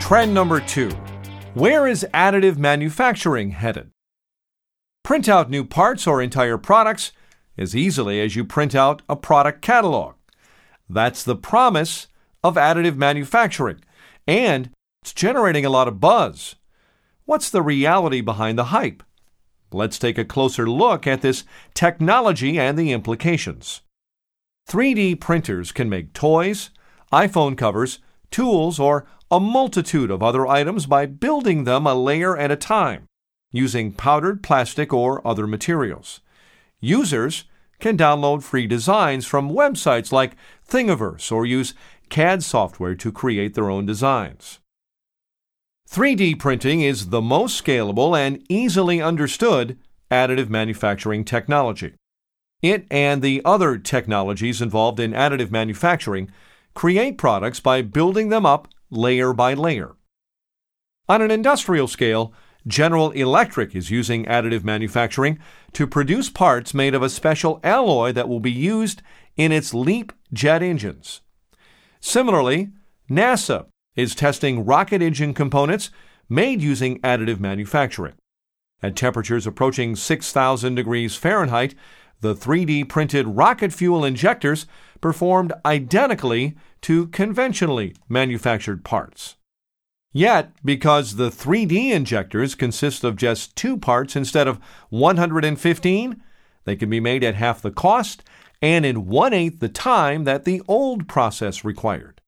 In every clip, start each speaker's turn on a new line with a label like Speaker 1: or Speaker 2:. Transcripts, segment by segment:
Speaker 1: Trend number 2. Where is additive manufacturing headed? Print out new parts or entire products as easily as you print out a product catalog. That's the promise of additive manufacturing, and it's generating a lot of buzz. What's the reality behind the hype? Let's take a closer look at this technology and the implications. 3D printers can make toys, iPhone covers, tools, or a multitude of other items by building them a layer at a time, using powdered plastic or other materials. Users can download free designs from websites like Thingiverse or use CAD software to create their own designs. 3D printing is the most scalable and easily understood additive manufacturing technology. It and the other technologies involved in additive manufacturing create products by building them up layer by layer. On an industrial scale, General Electric is using additive manufacturing to produce parts made of a special alloy that will be used in its LEAP jet engines. Similarly, NASA is testing rocket engine components made using additive manufacturing. At temperatures approaching 6,000 degrees Fahrenheit, the 3D printed rocket fuel injectors performed identically to conventionally manufactured parts. Yet, because the 3D injectors consist of just 2 parts instead of 115, they can be made at half the cost and in 1/8 the time that the old process required.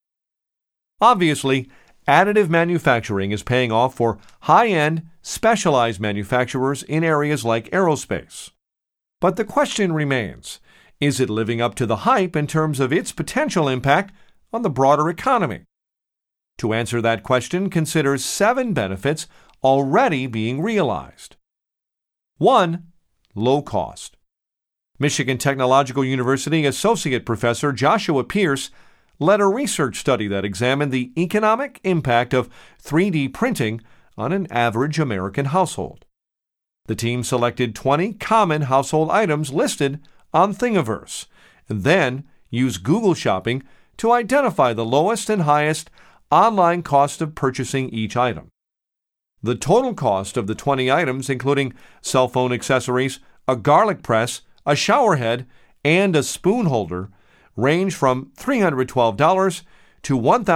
Speaker 1: Obviously, additive manufacturing is paying off for high-end, specialized manufacturers in areas like aerospace. But the question remains, is it living up to the hype in terms of its potential impact on the broader economy? To answer that question, consider 7 benefits already being realized. 1. Low cost. Michigan Technological University Associate Professor Joshua Pierce led a research study that examined the economic impact of 3D printing on an average American household. The team selected 20 common household items listed on Thingiverse, and then used Google Shopping to identify the lowest and highest online cost of purchasing each item. The total cost of the 20 items, including cell phone accessories, a garlic press, a shower head, and a spoon holder, range from $312 to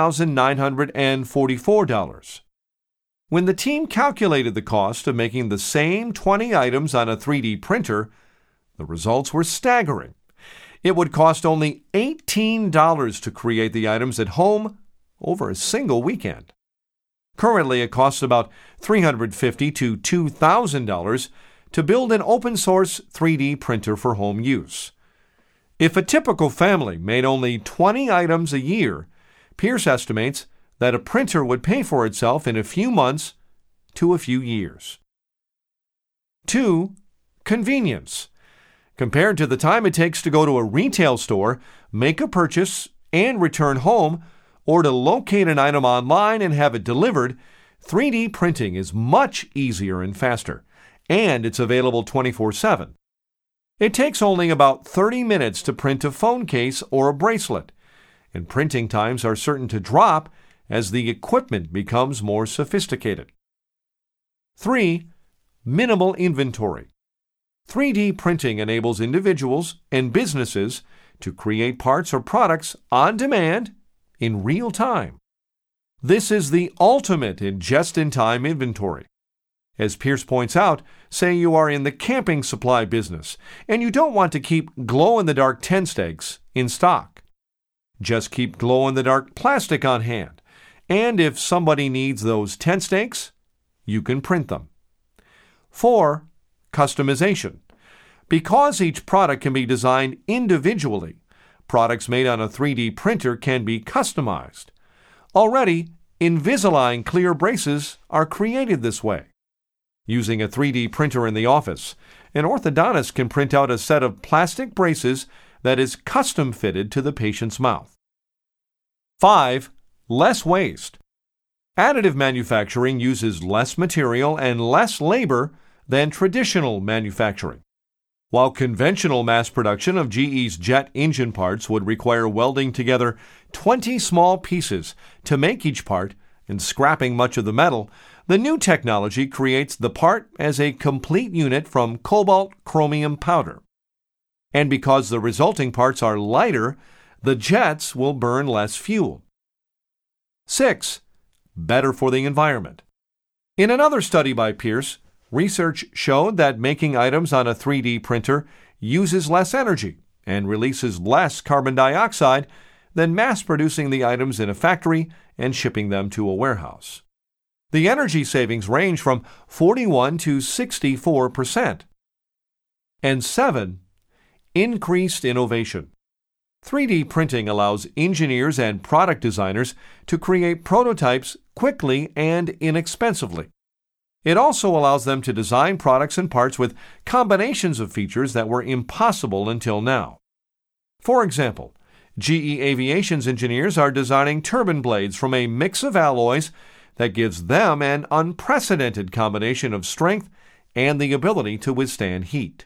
Speaker 1: $1,944. When the team calculated the cost of making the same 20 items on a 3D printer, the results were staggering. It would cost only $18 to create the items at home over a single weekend. Currently, it costs about $350 to $2,000 to build an open-source 3D printer for home use. If a typical family made only 20 items a year, Pierce estimates that a printer would pay for itself in a few months to a few years. 2. Convenience. Compared to the time it takes to go to a retail store, make a purchase, and return home, or to locate an item online and have it delivered, 3D printing is much easier and faster, and it's available 24/7. It takes only about 30 minutes to print a phone case or a bracelet, and printing times are certain to drop as the equipment becomes more sophisticated. 3. Minimal inventory. 3D printing enables individuals and businesses to create parts or products on demand in real time. This is the ultimate in just-in-time inventory. As Pierce points out, say you are in the camping supply business and you don't want to keep glow-in-the-dark tent stakes in stock. Just keep glow-in-the-dark plastic on hand, and if somebody needs those tent stakes, you can print them. 4. Customization. Because each product can be designed individually, products made on a 3D printer can be customized. Already, Invisalign clear braces are created this way. Using a 3D printer in the office, an orthodontist can print out a set of plastic braces that is custom fitted to the patient's mouth. 5. Less waste. Additive manufacturing uses less material and less labor than traditional manufacturing. While conventional mass production of GE's jet engine parts would require welding together 20 small pieces to make each part and scrapping much of the metal, the new technology creates the part as a complete unit from cobalt chromium powder. And because the resulting parts are lighter, the jets will burn less fuel. 6. Better for the environment. In another study by Pierce, research showed that making items on a 3D printer uses less energy and releases less carbon dioxide than mass-producing the items in a factory and shipping them to a warehouse. The energy savings range from 41 to 64%. And 7. Increased innovation. 3D printing allows engineers and product designers to create prototypes quickly and inexpensively. It also allows them to design products and parts with combinations of features that were impossible until now. For example, GE Aviation's engineers are designing turbine blades from a mix of alloys that gives them an unprecedented combination of strength and the ability to withstand heat.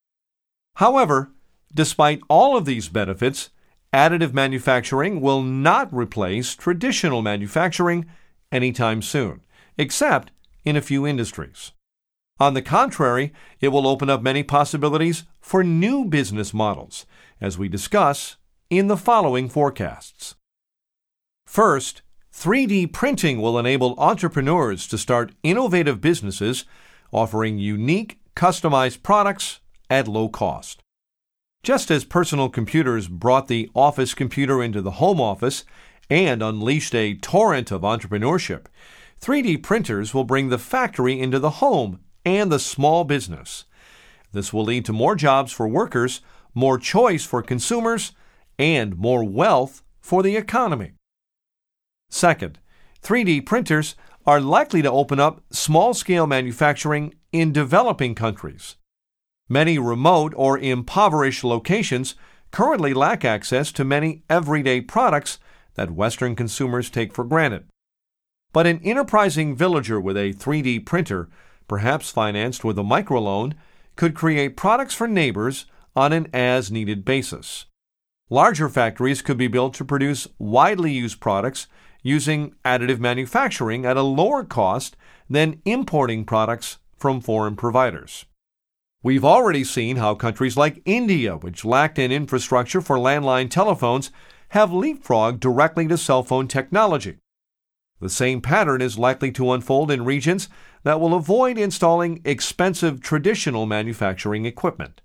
Speaker 1: However, despite all of these benefits, additive manufacturing will not replace traditional manufacturing anytime soon, except in a few industries. On the contrary, it will open up many possibilities for new business models, as we discuss in the following forecasts. First, 3D printing will enable entrepreneurs to start innovative businesses offering unique, customized products at low cost. Just as personal computers brought the office computer into the home office and unleashed a torrent of entrepreneurship, 3D printers will bring the factory into the home and the small business. This will lead to more jobs for workers, more choice for consumers, and more wealth for the economy. Second, 3D printers are likely to open up small-scale manufacturing in developing countries. Many remote or impoverished locations currently lack access to many everyday products that Western consumers take for granted. But an enterprising villager with a 3D printer, perhaps financed with a microloan, could create products for neighbors on an as-needed basis. Larger factories could be built to produce widely used products using additive manufacturing at a lower cost than importing products from foreign providers. We've already seen how countries like India, which lacked an infrastructure for landline telephones, have leapfrogged directly to cell phone technology. The same pattern is likely to unfold in regions that will avoid installing expensive traditional manufacturing equipment.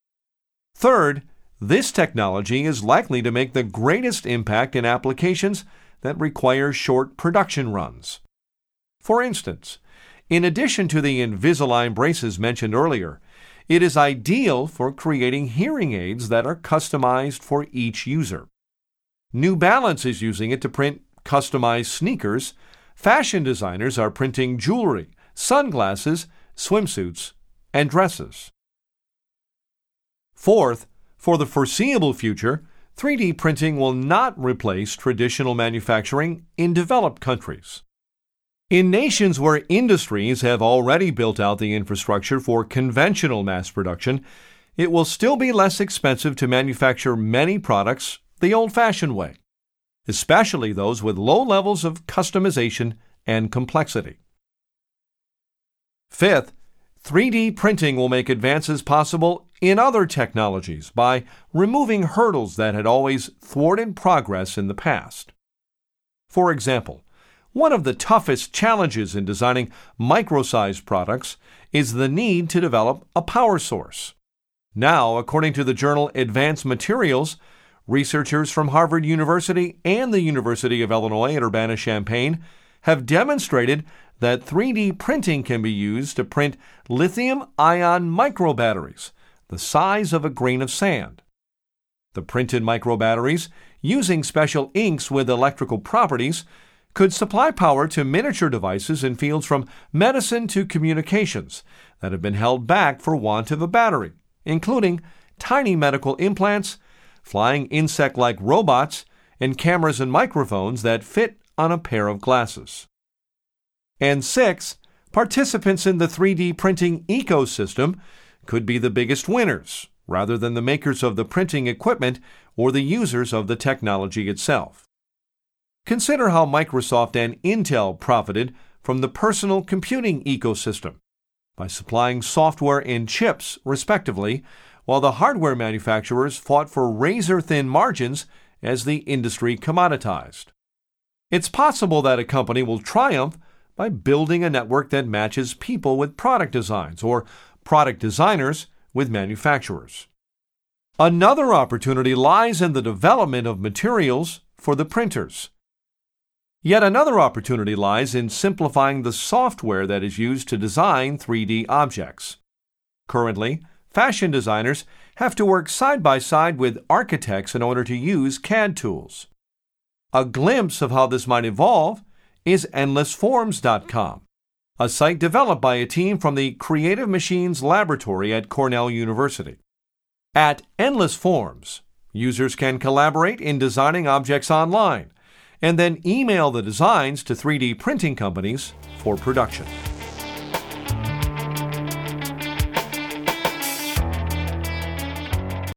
Speaker 1: Third, this technology is likely to make the greatest impact in applications that require short production runs. For instance, in addition to the Invisalign braces mentioned earlier, it is ideal for creating hearing aids that are customized for each user. New Balance is using it to print customized sneakers. Fashion designers are printing jewelry, sunglasses, swimsuits, and dresses. Fourth, for the foreseeable future, 3D printing will not replace traditional manufacturing in developed countries. In nations where industries have already built out the infrastructure for conventional mass production, it will still be less expensive to manufacture many products the old-fashioned way, especially those with low levels of customization and complexity. Fifth, 3D printing will make advances possible in other technologies by removing hurdles that had always thwarted progress in the past. For example, one of the toughest challenges in designing micro-sized products is the need to develop a power source. Now, according to the journal Advanced Materials, researchers from Harvard University and the University of Illinois at Urbana-Champaign have demonstrated that 3D printing can be used to print lithium-ion microbatteries, the size of a grain of sand. The printed microbatteries, using special inks with electrical properties, could supply power to miniature devices in fields from medicine to communications that have been held back for want of a battery, including tiny medical implants, flying insect-like robots, and cameras and microphones that fit on a pair of glasses. And six, participants in the 3D printing ecosystem could be the biggest winners, rather than the makers of the printing equipment or the users of the technology itself. Consider how Microsoft and Intel profited from the personal computing ecosystem by supplying software and chips, respectively, while the hardware manufacturers fought for razor-thin margins as the industry commoditized. It's possible that a company will triumph by building a network that matches people with product designs or product designers with manufacturers. Another opportunity lies in the development of materials for the printers. Yet another opportunity lies in simplifying the software that is used to design 3D objects. Currently, fashion designers have to work side by side with architects in order to use CAD tools. A glimpse of how this might evolve is EndlessForms.com, a site developed by a team from the Creative Machines Laboratory at Cornell University. At Endless Forms, users can collaborate in designing objects online and then email the designs to 3D printing companies for production.